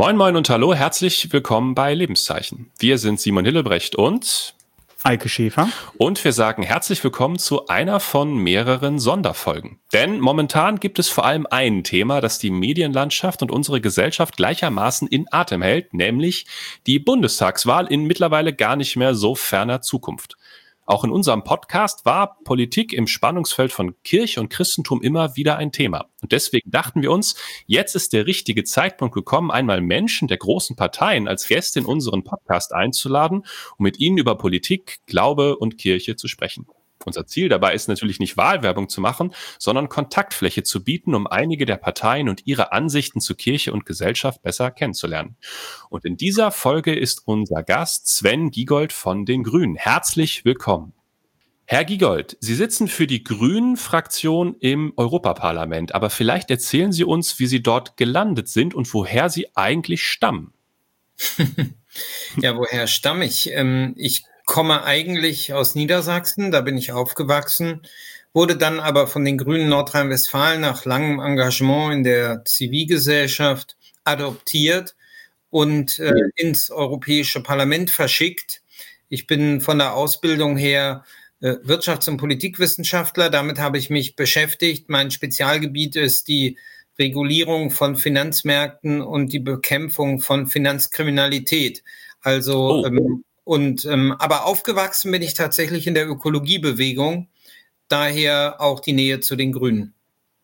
Moin Moin und hallo, herzlich willkommen bei Lebenszeichen. Wir sind Simon Hillebrecht und Eike Schäfer. Und wir sagen herzlich willkommen zu einer von mehreren Sonderfolgen. Denn momentan gibt es vor allem ein Thema, das die Medienlandschaft und unsere Gesellschaft gleichermaßen in Atem hält, nämlich die Bundestagswahl in mittlerweile gar nicht mehr so ferner Zukunft. Auch in unserem Podcast war Politik im Spannungsfeld von Kirche und Christentum immer wieder ein Thema. Und deswegen dachten wir uns, jetzt ist der richtige Zeitpunkt gekommen, einmal Menschen der großen Parteien als Gäste in unseren Podcast einzuladen, um mit ihnen über Politik, Glaube und Kirche zu sprechen. Unser Ziel dabei ist natürlich nicht Wahlwerbung zu machen, sondern Kontaktfläche zu bieten, um einige der Parteien und ihre Ansichten zu Kirche und Gesellschaft besser kennenzulernen. Und in dieser Folge ist unser Gast Sven Giegold von den Grünen. Herzlich willkommen. Herr Giegold, Sie sitzen für die Grünen-Fraktion im Europaparlament, aber vielleicht erzählen Sie uns, wie Sie dort gelandet sind und woher Sie eigentlich stammen. Ja, woher stamme ich? Ich komme eigentlich aus Niedersachsen, da bin ich aufgewachsen, wurde dann aber von den Grünen Nordrhein-Westfalen nach langem Engagement in der Zivilgesellschaft adoptiert und ins Europäische Parlament verschickt. Ich bin von der Ausbildung her Wirtschafts- und Politikwissenschaftler, damit habe ich mich beschäftigt. Mein Spezialgebiet ist die Regulierung von Finanzmärkten und die Bekämpfung von Finanzkriminalität. Also aber aufgewachsen bin ich tatsächlich in der Ökologiebewegung, daher auch die Nähe zu den Grünen.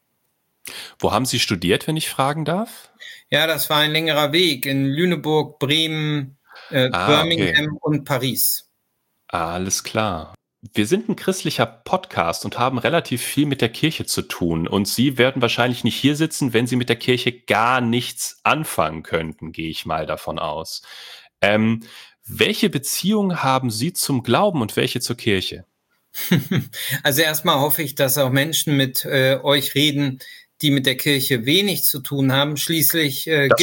Wo haben Sie studiert, wenn ich fragen darf? Ja, das war ein längerer Weg in Lüneburg, Bremen, Birmingham und Paris. Alles klar. Wir sind ein christlicher Podcast und haben relativ viel mit der Kirche zu tun. Und Sie werden wahrscheinlich nicht hier sitzen, wenn Sie mit der Kirche gar nichts anfangen könnten, gehe ich mal davon aus. Welche Beziehung haben Sie zum Glauben und welche zur Kirche? Also erstmal hoffe ich, dass auch Menschen mit euch reden, die mit der Kirche wenig zu tun haben. Schließlich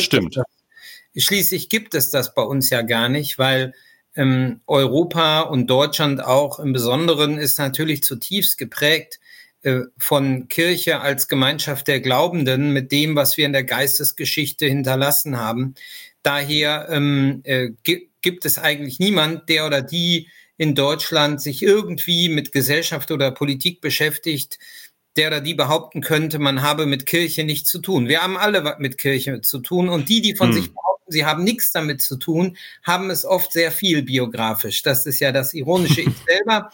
gibt es das bei uns ja gar nicht, weil Europa und Deutschland auch im Besonderen ist natürlich zutiefst geprägt von Kirche als Gemeinschaft der Glaubenden mit dem, was wir in der Geistesgeschichte hinterlassen haben. Daher gibt es eigentlich niemand, der oder die in Deutschland sich irgendwie mit Gesellschaft oder Politik beschäftigt, der oder die behaupten könnte, man habe mit Kirche nichts zu tun. Wir haben alle mit Kirche zu tun und die von sich behaupten, sie haben nichts damit zu tun, haben es oft sehr viel biografisch. Das ist ja das Ironische. Ich selber,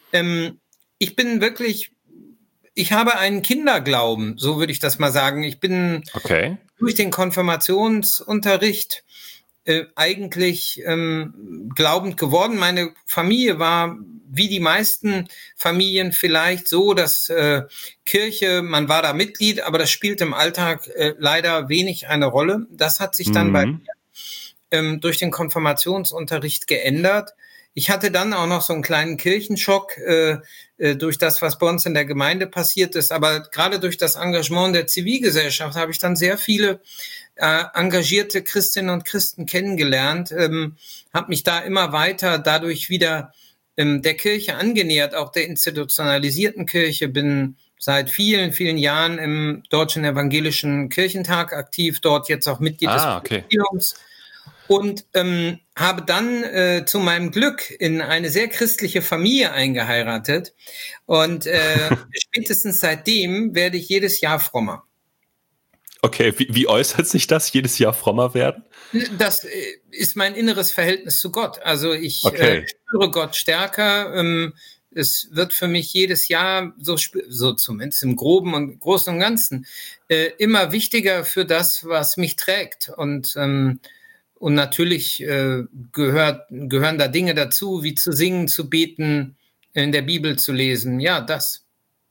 ich habe einen Kinderglauben, so würde ich das mal sagen. Ich bin durch den Konfirmationsunterricht eigentlich glaubend geworden. Meine Familie war wie die meisten Familien vielleicht so, dass Kirche, man war da Mitglied, aber das spielt im Alltag leider wenig eine Rolle. Das hat sich dann bei mir durch den Konfirmationsunterricht geändert. Ich hatte dann auch noch so einen kleinen Kirchenschock durch das, was bei uns in der Gemeinde passiert ist. Aber gerade durch das Engagement der Zivilgesellschaft habe ich dann sehr viele engagierte Christinnen und Christen kennengelernt, habe mich da immer weiter dadurch wieder der Kirche angenähert, auch der institutionalisierten Kirche, bin seit vielen, vielen Jahren im Deutschen Evangelischen Kirchentag aktiv, dort jetzt auch Mitglied des Präsidiums und habe dann zu meinem Glück in eine sehr christliche Familie eingeheiratet und spätestens seitdem werde ich jedes Jahr frommer. Okay, wie äußert sich das, jedes Jahr frommer werden? Das ist mein inneres Verhältnis zu Gott. Also ich spüre Gott stärker. Es wird für mich jedes Jahr, so zumindest im Groben und Großen und Ganzen, immer wichtiger für das, was mich trägt. Und natürlich gehören da Dinge dazu, wie zu singen, zu beten, in der Bibel zu lesen. Ja, das.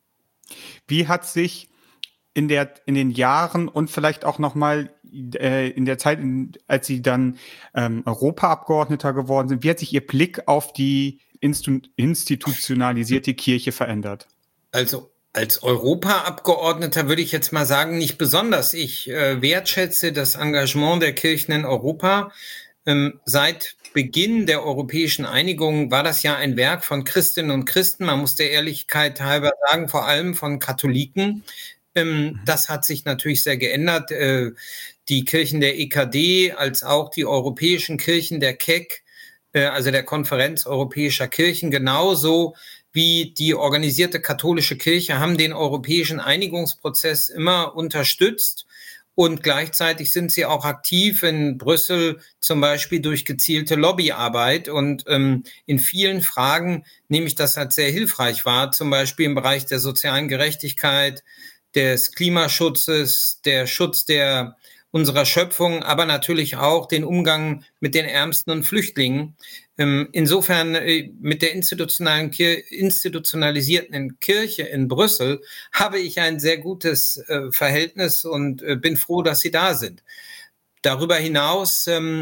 Wie hat sich in den Jahren und vielleicht auch nochmal in der Zeit, als Sie dann Europaabgeordneter geworden sind, wie hat sich Ihr Blick auf die institutionalisierte Kirche verändert? Also als Europaabgeordneter würde ich jetzt mal sagen, nicht besonders. Ich wertschätze das Engagement der Kirchen in Europa. Seit Beginn der europäischen Einigung war das ja ein Werk von Christinnen und Christen. Man muss der Ehrlichkeit halber sagen, vor allem von Katholiken. Das hat sich natürlich sehr geändert. die Kirchen der EKD als auch die europäischen Kirchen der KEK, also der Konferenz Europäischer Kirchen, genauso wie die organisierte katholische Kirche, haben den europäischen Einigungsprozess immer unterstützt. Und gleichzeitig sind sie auch aktiv in Brüssel, zum Beispiel durch gezielte Lobbyarbeit. Und in vielen Fragen nehme ich das als sehr hilfreich wahr, zum Beispiel im Bereich der sozialen Gerechtigkeit, des Klimaschutzes, der Schutz unserer Schöpfung, aber natürlich auch den Umgang mit den Ärmsten und Flüchtlingen. Insofern mit der institutionalisierten Kirche in Brüssel habe ich ein sehr gutes Verhältnis und bin froh, dass sie da sind. Darüber hinaus,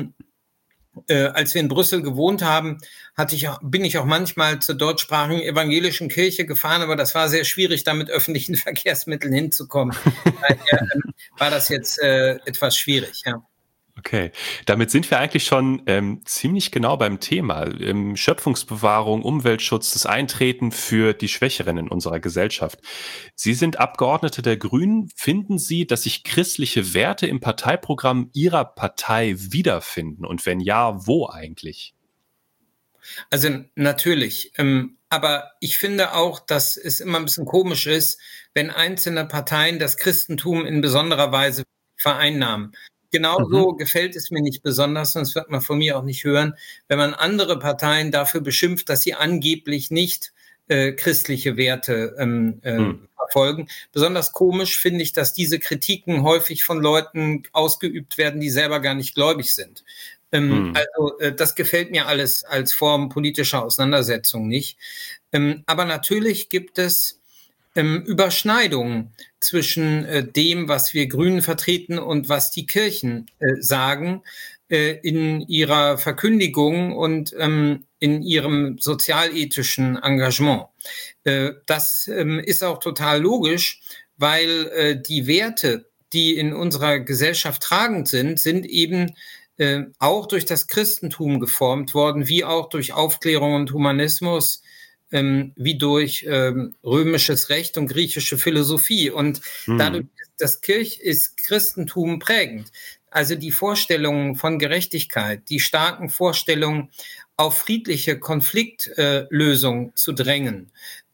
als wir in Brüssel gewohnt haben, bin ich auch manchmal zur deutschsprachigen evangelischen Kirche gefahren, aber das war sehr schwierig, da mit öffentlichen Verkehrsmitteln hinzukommen. Daher war das jetzt etwas schwierig, ja. Okay, damit sind wir eigentlich schon ziemlich genau beim Thema. Schöpfungsbewahrung, Umweltschutz, das Eintreten für die Schwächeren in unserer Gesellschaft. Sie sind Abgeordnete der Grünen. Finden Sie, dass sich christliche Werte im Parteiprogramm Ihrer Partei wiederfinden? Und wenn ja, wo eigentlich? Also natürlich, aber ich finde auch, dass es immer ein bisschen komisch ist, wenn einzelne Parteien das Christentum in besonderer Weise vereinnahmen. Genauso gefällt es mir nicht besonders, sonst wird man von mir auch nicht hören, wenn man andere Parteien dafür beschimpft, dass sie angeblich nicht christliche Werte verfolgen. Besonders komisch finde ich, dass diese Kritiken häufig von Leuten ausgeübt werden, die selber gar nicht gläubig sind. Also das gefällt mir alles als Form politischer Auseinandersetzung nicht. Aber natürlich gibt es Überschneidungen zwischen dem, was wir Grünen vertreten und was die Kirchen sagen in ihrer Verkündigung und in ihrem sozialethischen Engagement. Das ist auch total logisch, weil die Werte, die in unserer Gesellschaft tragend sind eben auch durch das Christentum geformt worden, wie auch durch Aufklärung und Humanismus, wie durch römisches Recht und griechische Philosophie. Und dadurch ist Christentum prägend. Also die Vorstellungen von Gerechtigkeit, die starken Vorstellungen, auf friedliche Konfliktlösung zu drängen,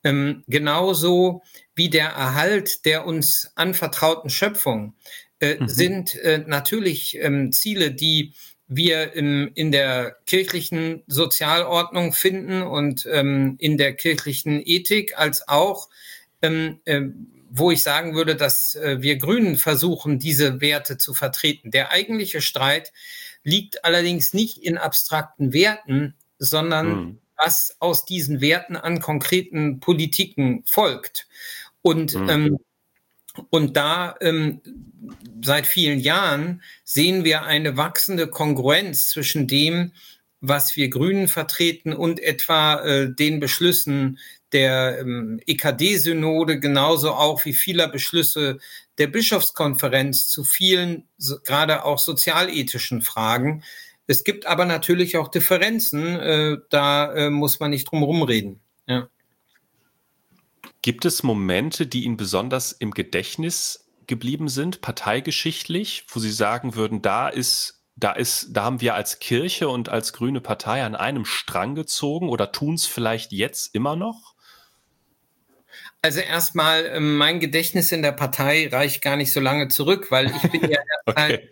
genauso wie der Erhalt der uns anvertrauten Schöpfung, sind natürlich Ziele, die wir in der kirchlichen Sozialordnung finden und in der kirchlichen Ethik, als auch, wo ich sagen würde, dass wir Grünen versuchen, diese Werte zu vertreten. Der eigentliche Streit liegt allerdings nicht in abstrakten Werten, sondern was aus diesen Werten an konkreten Politiken folgt. Und da seit vielen Jahren sehen wir eine wachsende Kongruenz zwischen dem, was wir Grünen vertreten und etwa den Beschlüssen der EKD-Synode, genauso auch wie vieler Beschlüsse der Bischofskonferenz zu vielen, gerade auch sozialethischen Fragen. Es gibt aber natürlich auch Differenzen, da muss man nicht drum herum reden. Ja. Gibt es Momente, die Ihnen besonders im Gedächtnis geblieben sind, parteigeschichtlich, wo Sie sagen würden, da haben wir als Kirche und als grüne Partei an einem Strang gezogen oder tun es vielleicht jetzt immer noch? Also erstmal, mein Gedächtnis in der Partei reicht gar nicht so lange zurück, weil ich bin ja erst seit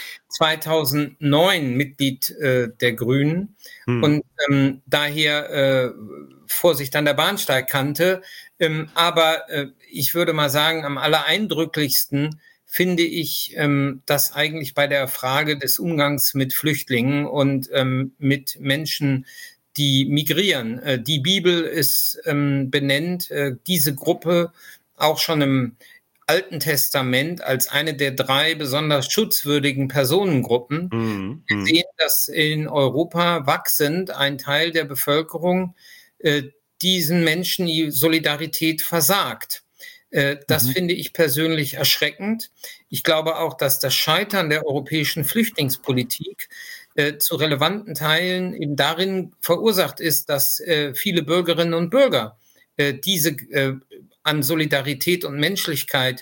2009 Mitglied der Grünen und daher Vorsicht an der Bahnsteigkante. Aber ich würde mal sagen, am allereindrücklichsten finde ich das eigentlich bei der Frage des Umgangs mit Flüchtlingen und mit Menschen, die migrieren. Die Bibel ist benennt diese Gruppe auch schon im Alten Testament als eine der 3 besonders schutzwürdigen Personengruppen. Wir sehen, dass in Europa wachsend ein Teil der Bevölkerung diesen Menschen die Solidarität versagt. Das finde ich persönlich erschreckend. Ich glaube auch, dass das Scheitern der europäischen Flüchtlingspolitik zu relevanten Teilen eben darin verursacht ist, dass viele Bürgerinnen und Bürger diese an Solidarität und Menschlichkeit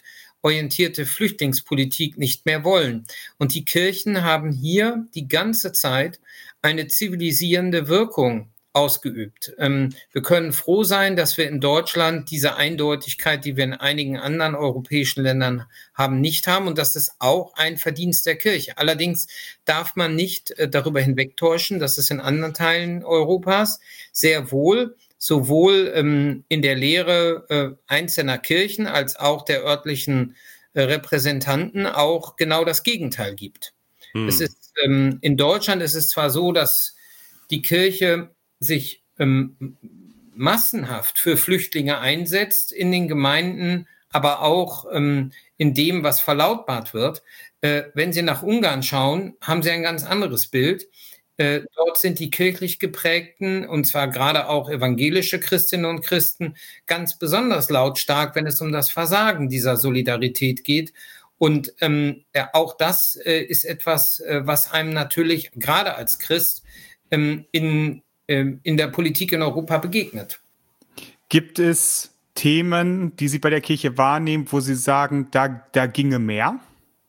orientierte Flüchtlingspolitik nicht mehr wollen. Und die Kirchen haben hier die ganze Zeit eine zivilisierende Wirkung ausgeübt. Wir können froh sein, dass wir in Deutschland diese Eindeutigkeit, die wir in einigen anderen europäischen Ländern haben, nicht haben. Und das ist auch ein Verdienst der Kirche. Allerdings darf man nicht darüber hinwegtäuschen, dass es in anderen Teilen Europas sehr wohl sowohl in der Lehre einzelner Kirchen als auch der örtlichen Repräsentanten auch genau das Gegenteil gibt. Es ist, in Deutschland ist es zwar so, dass die Kirche sich massenhaft für Flüchtlinge einsetzt in den Gemeinden, aber auch in dem, was verlautbart wird. Wenn Sie nach Ungarn schauen, haben Sie ein ganz anderes Bild. Dort sind die kirchlich geprägten, und zwar gerade auch evangelische Christinnen und Christen, ganz besonders lautstark, wenn es um das Versagen dieser Solidarität geht. Und auch das ist etwas, was einem natürlich gerade als Christ in der Politik in Europa begegnet. Gibt es Themen, die Sie bei der Kirche wahrnehmen, wo Sie sagen, da ginge mehr?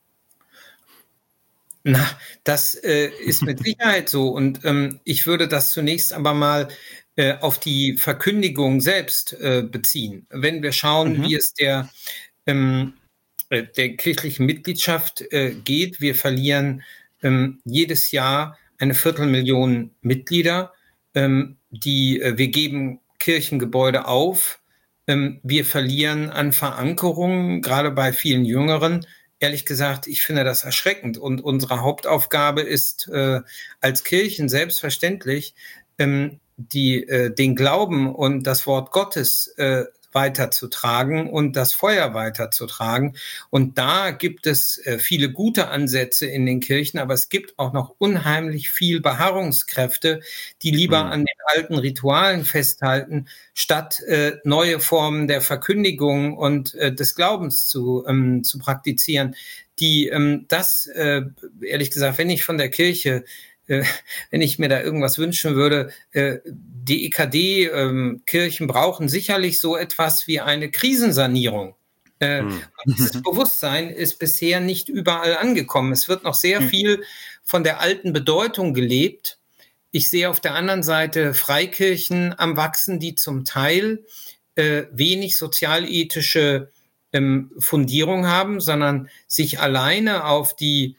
Na, das ist mit Sicherheit so. Und ich würde das zunächst aber mal auf die Verkündigung selbst beziehen. Wenn wir schauen, wie es der kirchlichen Mitgliedschaft geht, wir verlieren jedes Jahr 250.000 Mitglieder. Wir geben Kirchengebäude auf. Wir verlieren an Verankerungen, gerade bei vielen Jüngeren. Ehrlich gesagt, ich finde das erschreckend. Und unsere Hauptaufgabe ist als Kirchen selbstverständlich, den Glauben und das Wort Gottes weiterzutragen und das Feuer weiterzutragen. Und da gibt es viele gute Ansätze in den Kirchen, aber es gibt auch noch unheimlich viel Beharrungskräfte, die lieber an den alten Ritualen festhalten, statt neue Formen der Verkündigung und des Glaubens zu praktizieren. Ehrlich gesagt, wenn ich von der Kirche wenn ich mir da irgendwas wünschen würde, die EKD-Kirchen brauchen sicherlich so etwas wie eine Krisensanierung. Dieses Bewusstsein ist bisher nicht überall angekommen. Es wird noch sehr viel von der alten Bedeutung gelebt. Ich sehe auf der anderen Seite Freikirchen am Wachsen, die zum Teil wenig sozialethische Fundierung haben, sondern sich alleine auf die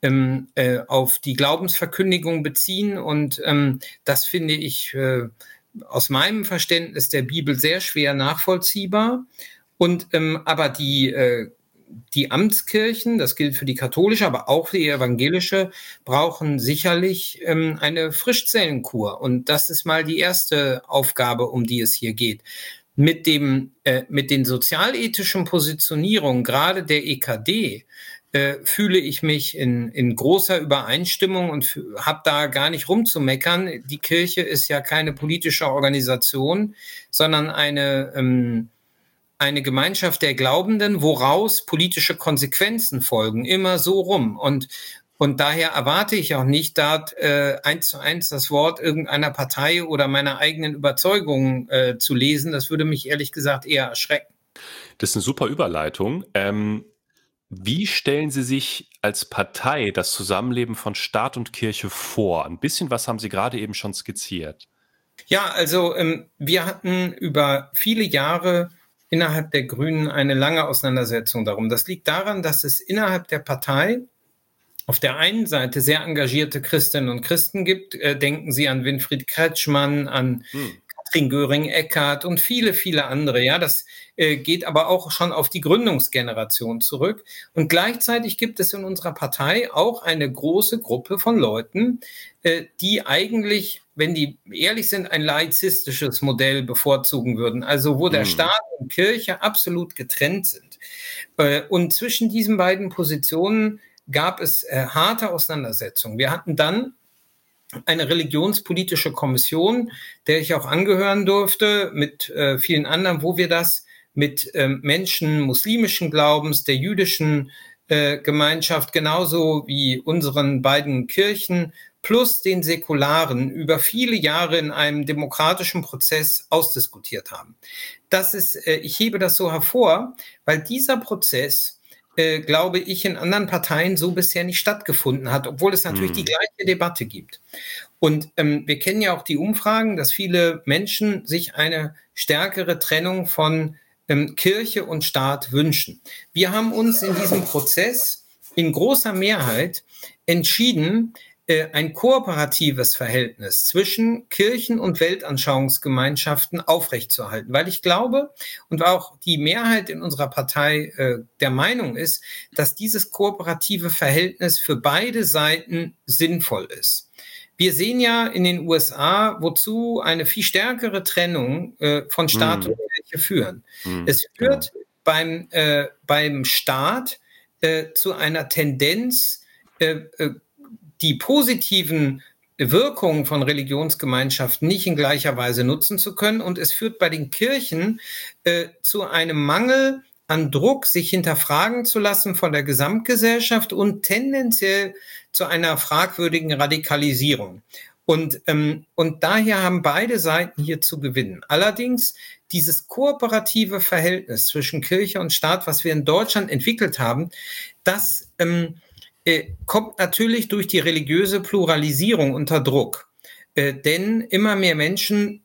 Glaubensverkündigung beziehen. Und das finde ich aus meinem Verständnis der Bibel sehr schwer nachvollziehbar. Und aber die Amtskirchen, das gilt für die katholische, aber auch für die evangelische, brauchen sicherlich eine Frischzellenkur. Und das ist mal die erste Aufgabe, um die es hier geht. Mit den sozialethischen Positionierungen, gerade der EKD, fühle ich mich in großer Übereinstimmung und habe da gar nicht rumzumeckern. Die Kirche ist ja keine politische Organisation, sondern eine Gemeinschaft der Glaubenden, woraus politische Konsequenzen folgen, immer so rum. Und daher erwarte ich auch nicht, da 1:1 das Wort irgendeiner Partei oder meiner eigenen Überzeugung zu lesen. Das würde mich ehrlich gesagt eher erschrecken. Das ist eine super Überleitung. Wie stellen Sie sich als Partei das Zusammenleben von Staat und Kirche vor? Ein bisschen was haben Sie gerade eben schon skizziert. Ja, also wir hatten über viele Jahre innerhalb der Grünen eine lange Auseinandersetzung darum. Das liegt daran, dass es innerhalb der Partei auf der einen Seite sehr engagierte Christinnen und Christen gibt. Denken Sie an Winfried Kretschmann, an Katrin Göring-Eckardt und viele, viele andere. Ja, das geht aber auch schon auf die Gründungsgeneration zurück. Und gleichzeitig gibt es in unserer Partei auch eine große Gruppe von Leuten, die eigentlich, wenn die ehrlich sind, ein laizistisches Modell bevorzugen würden. Also wo der Staat und Kirche absolut getrennt sind. Und zwischen diesen beiden Positionen gab es harte Auseinandersetzungen. Wir hatten dann eine religionspolitische Kommission, der ich auch angehören durfte, mit vielen anderen, wo wir das mit Menschen muslimischen Glaubens, der jüdischen Gemeinschaft, genauso wie unseren beiden Kirchen, plus den Säkularen über viele Jahre in einem demokratischen Prozess ausdiskutiert haben. Ich hebe das so hervor, weil dieser Prozess glaube ich, in anderen Parteien so bisher nicht stattgefunden hat, obwohl es natürlich die gleiche Debatte gibt. Und wir kennen ja auch die Umfragen, dass viele Menschen sich eine stärkere Trennung von Kirche und Staat wünschen. Wir haben uns in diesem Prozess in großer Mehrheit entschieden, ein kooperatives Verhältnis zwischen Kirchen und Weltanschauungsgemeinschaften aufrechtzuerhalten, weil ich glaube und auch die Mehrheit in unserer Partei der Meinung ist, dass dieses kooperative Verhältnis für beide Seiten sinnvoll ist. Wir sehen ja in den USA, wozu eine viel stärkere Trennung von Staat und Kirche führen. Es führt beim Staat zu einer Tendenz, die positiven Wirkungen von Religionsgemeinschaften nicht in gleicher Weise nutzen zu können. Und es führt bei den Kirchen zu einem Mangel an Druck, sich hinterfragen zu lassen von der Gesamtgesellschaft und tendenziell zu einer fragwürdigen Radikalisierung. Und daher haben beide Seiten hier zu gewinnen. Allerdings dieses kooperative Verhältnis zwischen Kirche und Staat, was wir in Deutschland entwickelt haben, das kommt natürlich durch die religiöse Pluralisierung unter Druck. Denn immer mehr Menschen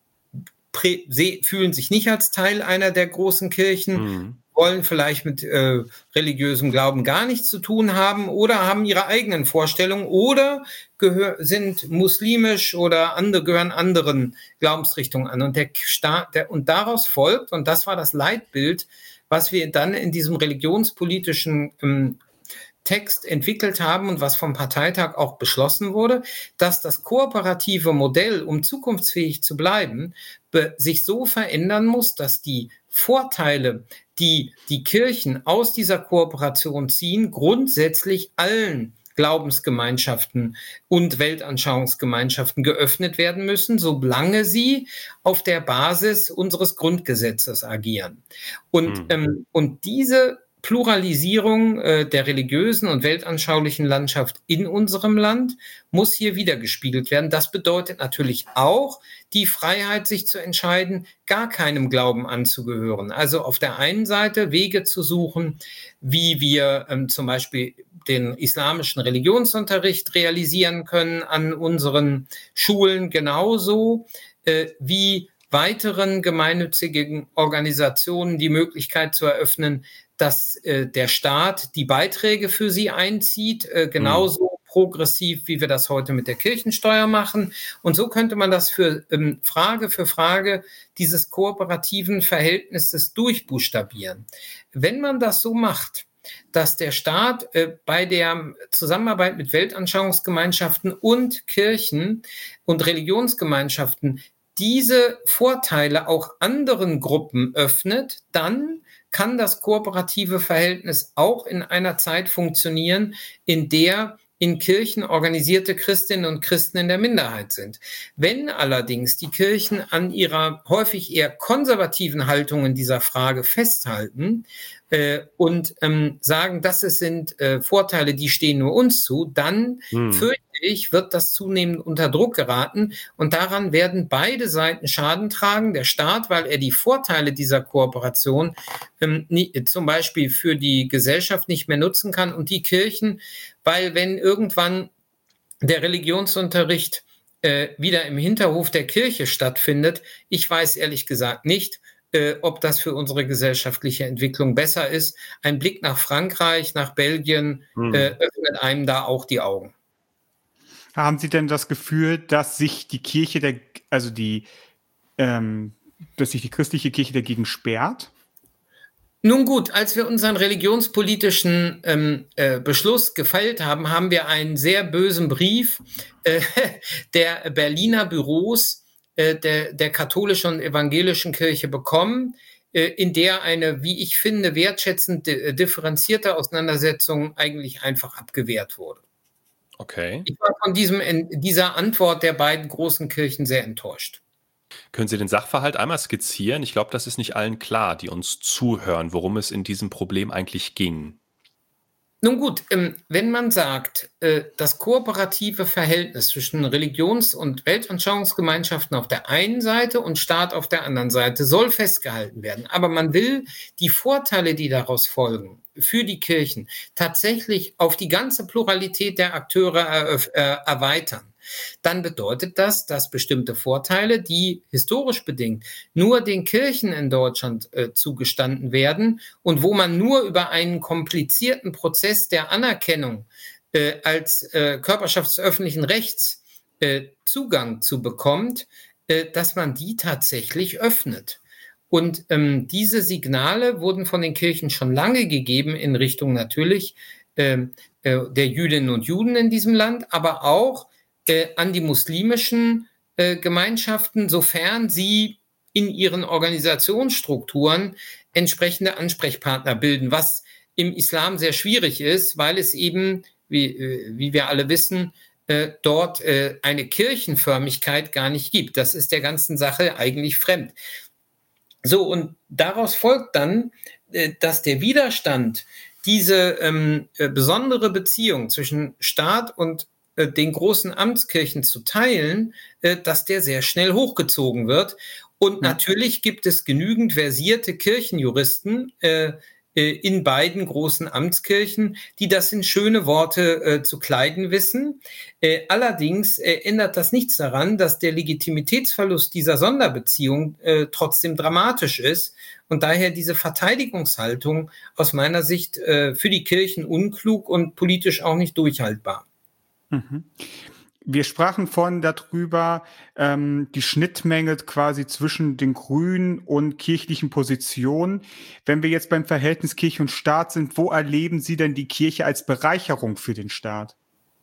fühlen sich nicht als Teil einer der großen Kirchen, wollen vielleicht mit religiösem Glauben gar nichts zu tun haben oder haben ihre eigenen Vorstellungen oder sind muslimisch oder gehören anderen Glaubensrichtungen an. Und der Staat, und daraus folgt, und das war das Leitbild, was wir dann in diesem religionspolitischen Text entwickelt haben und was vom Parteitag auch beschlossen wurde, dass das kooperative Modell, um zukunftsfähig zu bleiben, sich so verändern muss, dass die Vorteile, die die Kirchen aus dieser Kooperation ziehen, grundsätzlich allen Glaubensgemeinschaften und Weltanschauungsgemeinschaften geöffnet werden müssen, solange sie auf der Basis unseres Grundgesetzes agieren. Und diese Pluralisierung der religiösen und weltanschaulichen Landschaft in unserem Land muss hier wiedergespiegelt werden. Das bedeutet natürlich auch die Freiheit, sich zu entscheiden, gar keinem Glauben anzugehören. Also auf der einen Seite Wege zu suchen, wie wir zum Beispiel den islamischen Religionsunterricht realisieren können an unseren Schulen, genauso wie weiteren gemeinnützigen Organisationen die Möglichkeit zu eröffnen, dass der Staat die Beiträge für sie einzieht, genauso progressiv, wie wir das heute mit der Kirchensteuer machen. Und so könnte man das für Frage dieses kooperativen Verhältnisses durchbuchstabieren. Wenn man das so macht, dass der Staat bei der Zusammenarbeit mit Weltanschauungsgemeinschaften und Kirchen und Religionsgemeinschaften diese Vorteile auch anderen Gruppen öffnet, dann kann das kooperative Verhältnis auch in einer Zeit funktionieren, in der in Kirchen organisierte Christinnen und Christen in der Minderheit sind. Wenn allerdings die Kirchen an ihrer häufig eher konservativen Haltung in dieser Frage festhalten und sagen, das sind Vorteile, die stehen nur uns zu, dann fürchte ich, wird das zunehmend unter Druck geraten und daran werden beide Seiten Schaden tragen. Der Staat, weil er die Vorteile dieser Kooperation zum Beispiel für die Gesellschaft nicht mehr nutzen kann und die Kirchen, weil wenn irgendwann der Religionsunterricht wieder im Hinterhof der Kirche stattfindet, ich weiß ehrlich gesagt nicht, ob das für unsere gesellschaftliche Entwicklung besser ist. Ein Blick nach Frankreich, nach Belgien öffnet einem da auch die Augen. Haben Sie denn das Gefühl, dass sich die Kirche, dass sich die christliche Kirche dagegen sperrt? Nun gut, als wir unseren religionspolitischen Beschluss gefeilt haben, haben wir einen sehr bösen Brief der Berliner Büros der katholischen und evangelischen Kirche bekommen, in der eine, wie ich finde, wertschätzend differenzierte Auseinandersetzung eigentlich einfach abgewehrt wurde. Okay. Ich war von dieser Antwort der beiden großen Kirchen sehr enttäuscht. Können Sie den Sachverhalt einmal skizzieren? Ich glaube, das ist nicht allen klar, die uns zuhören, worum es in diesem Problem eigentlich ging. Nun gut, wenn man sagt, das kooperative Verhältnis zwischen Religions- und Weltanschauungsgemeinschaften auf der einen Seite und Staat auf der anderen Seite soll festgehalten werden, aber man will die Vorteile, die daraus folgen, für die Kirchen tatsächlich auf die ganze Pluralität der Akteure erweitern, dann bedeutet das, dass bestimmte Vorteile, die historisch bedingt nur den Kirchen in Deutschland zugestanden werden und wo man nur über einen komplizierten Prozess der Anerkennung als Körperschaft des öffentlichen Rechts Zugang zu bekommt, dass man die tatsächlich öffnet. Und diese Signale wurden von den Kirchen schon lange gegeben in Richtung natürlich der Jüdinnen und Juden in diesem Land, aber auch an die muslimischen Gemeinschaften, sofern sie in ihren Organisationsstrukturen entsprechende Ansprechpartner bilden, was im Islam sehr schwierig ist, weil es eben, wie wir alle wissen, dort eine Kirchenförmigkeit gar nicht gibt. Das ist der ganzen Sache eigentlich fremd. So, und daraus folgt dann, dass der Widerstand, diese besondere Beziehung zwischen Staat und den großen Amtskirchen zu teilen, dass der sehr schnell hochgezogen wird. Und natürlich gibt es genügend versierte Kirchenjuristen in beiden großen Amtskirchen, die das in schöne Worte zu kleiden wissen. Allerdings ändert das nichts daran, dass der Legitimitätsverlust dieser Sonderbeziehung trotzdem dramatisch ist und daher diese Verteidigungshaltung aus meiner Sicht für die Kirchen unklug und politisch auch nicht durchhaltbar. Mhm. Wir sprachen vorhin darüber, die Schnittmenge quasi zwischen den Grünen und kirchlichen Positionen. Wenn wir jetzt beim Verhältnis Kirche und Staat sind, wo erleben Sie denn die Kirche als Bereicherung für den Staat?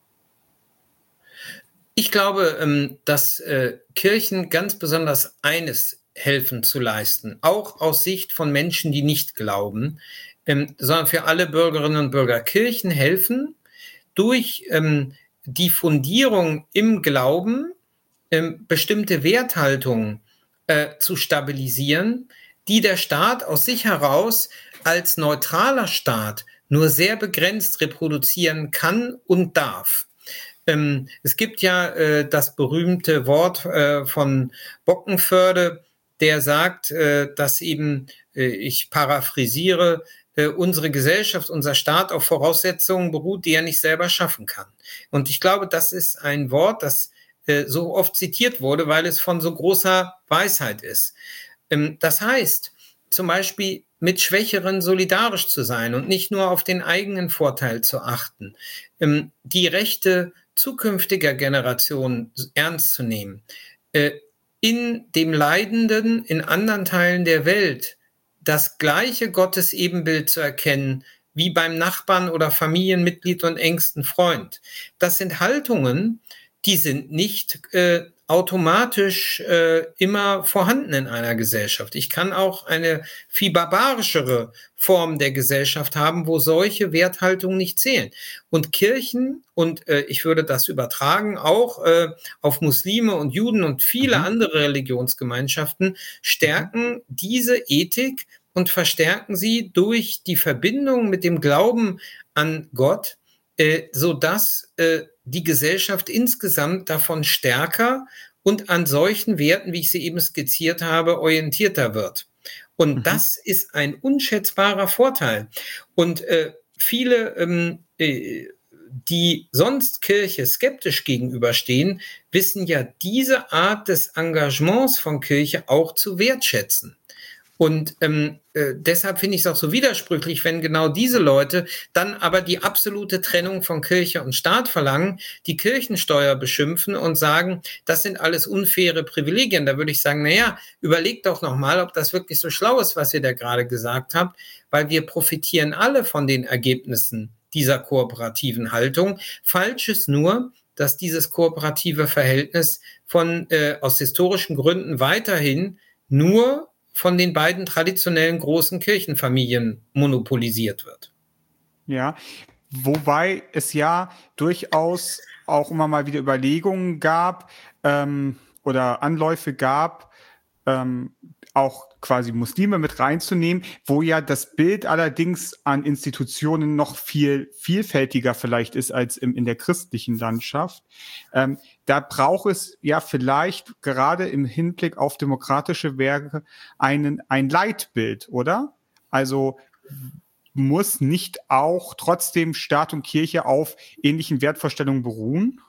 Ich glaube, dass Kirchen ganz besonders eines helfen zu leisten, auch aus Sicht von Menschen, die nicht glauben, sondern für alle Bürgerinnen und Bürger. Kirchen helfen durch die Fundierung im Glauben, bestimmte Werthaltungen zu stabilisieren, die der Staat aus sich heraus als neutraler Staat nur sehr begrenzt reproduzieren kann und darf. Es gibt ja das berühmte Wort von Bockenförde, der sagt, dass eben, ich paraphrasiere, unsere Gesellschaft, unser Staat auf Voraussetzungen beruht, die er nicht selber schaffen kann. Und ich glaube, das ist ein Wort, das so oft zitiert wurde, weil es von so großer Weisheit ist. Das heißt, zum Beispiel mit Schwächeren solidarisch zu sein und nicht nur auf den eigenen Vorteil zu achten, die Rechte zukünftiger Generationen ernst zu nehmen, in dem Leidenden in anderen Teilen der Welt das gleiche Gottesebenbild zu erkennen, wie beim Nachbarn oder Familienmitglied und engsten Freund. Das sind Haltungen, die sind nicht automatisch immer vorhanden in einer Gesellschaft. Ich kann auch eine viel barbarischere Form der Gesellschaft haben, wo solche Werthaltungen nicht zählen. Und Kirchen, und ich würde das übertragen, auch auf Muslime und Juden und viele andere Religionsgemeinschaften, stärken diese Ethik und verstärken sie durch die Verbindung mit dem Glauben an Gott, sodass die Gesellschaft insgesamt davon stärker und an solchen Werten, wie ich sie eben skizziert habe, orientierter wird. Und das ist ein unschätzbarer Vorteil. Und viele, die sonst Kirche skeptisch gegenüberstehen, wissen ja diese Art des Engagements von Kirche auch zu wertschätzen. Und deshalb finde ich es auch so widersprüchlich, wenn genau diese Leute dann aber die absolute Trennung von Kirche und Staat verlangen, die Kirchensteuer beschimpfen und sagen, das sind alles unfaire Privilegien. Da würde ich sagen, naja, überlegt doch nochmal, ob das wirklich so schlau ist, was ihr da gerade gesagt habt, weil wir profitieren alle von den Ergebnissen dieser kooperativen Haltung. Falsch ist nur, dass dieses kooperative Verhältnis aus historischen Gründen weiterhin nur von den beiden traditionellen großen Kirchenfamilien monopolisiert wird. Ja, wobei es ja durchaus auch immer mal wieder Überlegungen gab oder Anläufe gab, auch quasi Muslime mit reinzunehmen, wo ja das Bild allerdings an Institutionen noch viel vielfältiger vielleicht ist als in der christlichen Landschaft. Da braucht es ja vielleicht gerade im Hinblick auf demokratische Werke ein Leitbild, oder? Also muss nicht auch trotzdem Staat und Kirche auf ähnlichen Wertvorstellungen beruhen?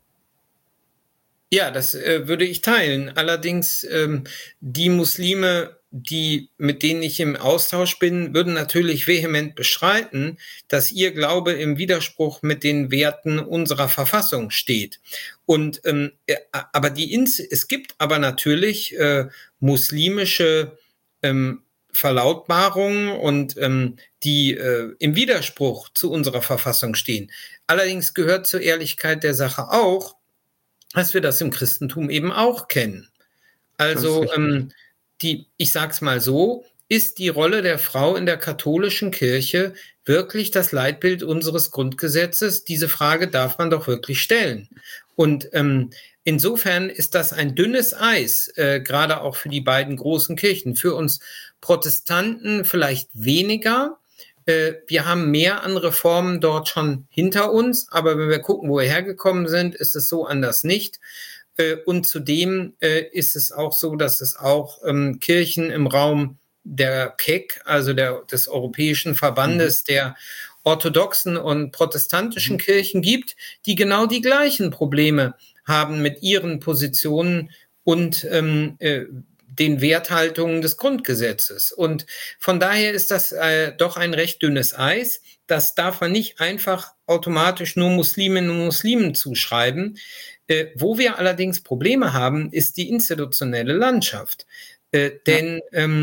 Ja, das würde ich teilen. Allerdings die Muslime, mit denen ich im Austausch bin, würden natürlich vehement bestreiten, dass ihr Glaube im Widerspruch mit den Werten unserer Verfassung steht. Und aber es gibt aber natürlich muslimische Verlautbarungen und die im Widerspruch zu unserer Verfassung stehen. Allerdings gehört zur Ehrlichkeit der Sache auch, dass wir das im Christentum eben auch kennen. Also ich sag's mal so, ist die Rolle der Frau in der katholischen Kirche wirklich das Leitbild unseres Grundgesetzes? Diese Frage darf man doch wirklich stellen. Und insofern ist das ein dünnes Eis, gerade auch für die beiden großen Kirchen. Für uns Protestanten vielleicht weniger. Wir haben mehr an Reformen dort schon hinter uns, aber wenn wir gucken, wo wir hergekommen sind, ist es so anders nicht. Und zudem ist es auch so, dass es auch Kirchen im Raum der KEK, also des Europäischen Verbandes der orthodoxen und protestantischen Kirchen gibt, die genau die gleichen Probleme haben mit ihren Positionen und den Werthaltungen des Grundgesetzes. Und von daher ist das doch ein recht dünnes Eis. Das darf man nicht einfach automatisch nur Musliminnen und Muslimen zuschreiben. Wo wir allerdings Probleme haben, ist die institutionelle Landschaft. Denn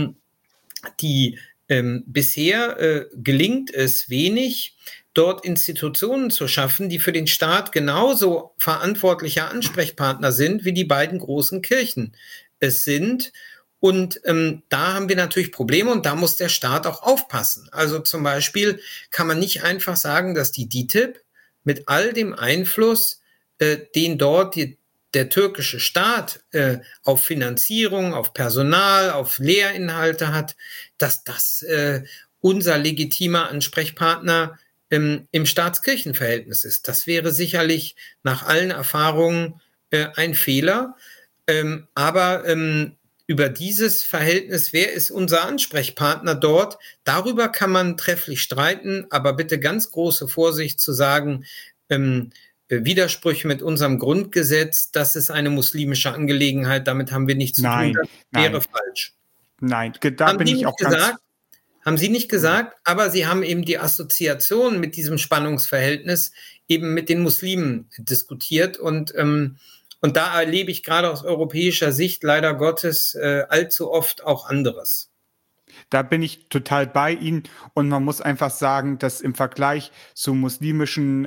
bisher gelingt es wenig, dort Institutionen zu schaffen, die für den Staat genauso verantwortlicher Ansprechpartner sind, wie die beiden großen Kirchen es sind. Und da haben wir natürlich Probleme und da muss der Staat auch aufpassen. Also zum Beispiel kann man nicht einfach sagen, dass die DİTİB mit all dem Einfluss, den dort der türkische Staat auf Finanzierung, auf Personal, auf Lehrinhalte hat, dass das unser legitimer Ansprechpartner im Staatskirchenverhältnis ist. Das wäre sicherlich nach allen Erfahrungen ein Fehler. Aber über dieses Verhältnis, wer ist unser Ansprechpartner dort, darüber kann man trefflich streiten, aber bitte ganz große Vorsicht zu sagen, Widersprüche mit unserem Grundgesetz, das ist eine muslimische Angelegenheit, damit haben wir nichts zu tun, das wäre falsch. Nein, da bin ich auch ganz... Haben Sie nicht gesagt, aber Sie haben eben die Assoziation mit diesem Spannungsverhältnis eben mit den Muslimen diskutiert und da erlebe ich gerade aus europäischer Sicht leider Gottes allzu oft auch anderes. Da bin ich total bei Ihnen und man muss einfach sagen, dass im Vergleich zu muslimischen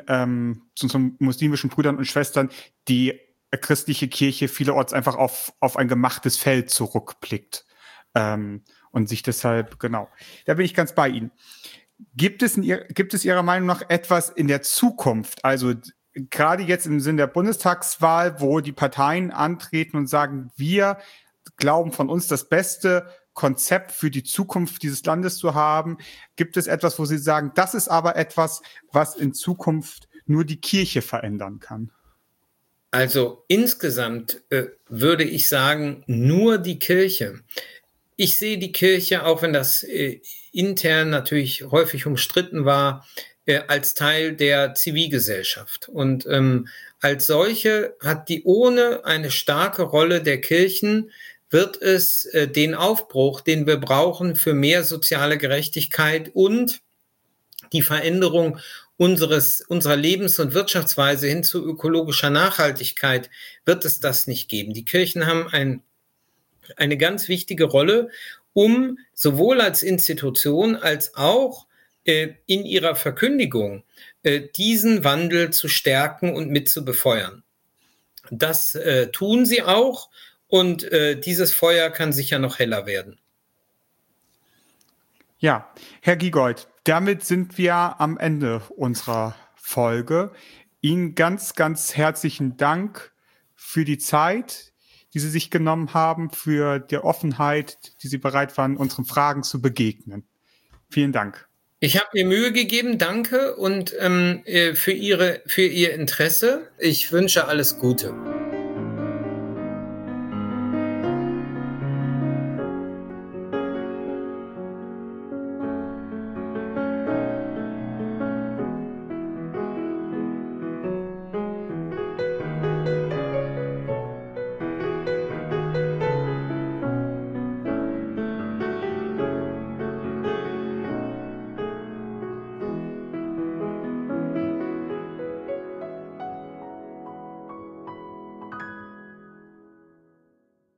Brüdern und Schwestern die christliche Kirche vielerorts einfach auf ein gemachtes Feld zurückblickt und sich deshalb, genau, da bin ich ganz bei Ihnen. Gibt es Ihrer Meinung nach etwas in der Zukunft, also gerade jetzt im Sinn der Bundestagswahl, wo die Parteien antreten und sagen, wir glauben von uns das beste Konzept für die Zukunft dieses Landes zu haben, gibt es etwas, wo Sie sagen, das ist aber etwas, was in Zukunft nur die Kirche verändern kann? Also insgesamt würde ich sagen, nur die Kirche. Ich sehe die Kirche, auch wenn das intern natürlich häufig umstritten war, als Teil der Zivilgesellschaft. Und als solche hat die ohne eine starke Rolle der Kirchen, wird es den Aufbruch, den wir brauchen für mehr soziale Gerechtigkeit und die Veränderung unserer Lebens- und Wirtschaftsweise hin zu ökologischer Nachhaltigkeit, wird es das nicht geben. Die Kirchen haben eine ganz wichtige Rolle, um sowohl als Institution als auch in ihrer Verkündigung diesen Wandel zu stärken und mit zu befeuern. Das tun sie auch und dieses Feuer kann sicher noch heller werden. Ja, Herr Giegold, damit sind wir am Ende unserer Folge. Ihnen ganz, ganz herzlichen Dank für die Zeit, die Sie sich genommen haben, für die Offenheit, die Sie bereit waren, unseren Fragen zu begegnen. Vielen Dank. Ich habe mir Mühe gegeben, danke und für Ihr Interesse. Ich wünsche alles Gute.